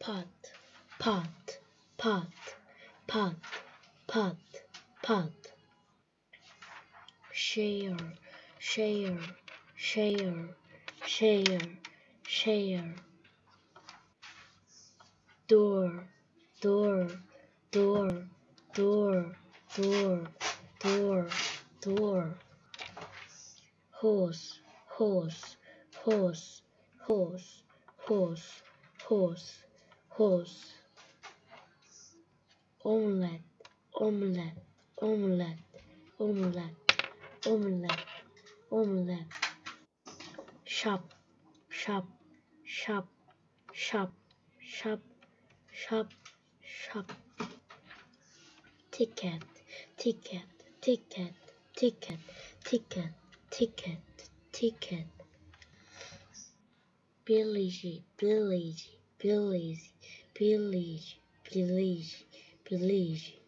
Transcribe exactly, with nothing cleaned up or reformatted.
pot, pot, pot, pot, pot, pot. Share, share, share, share, share. Door, door, door, door, door, door, door. Horse, horse, horse, horse, horse, horse, horse. Omelette, omelette, omelette, omelette, omelette, omelette. Shop, shop, shop, shop, shop, shop, shop. Ticket, ticket, ticket, ticket, ticket, ticket, ticket. Village, village, village, village, village, village.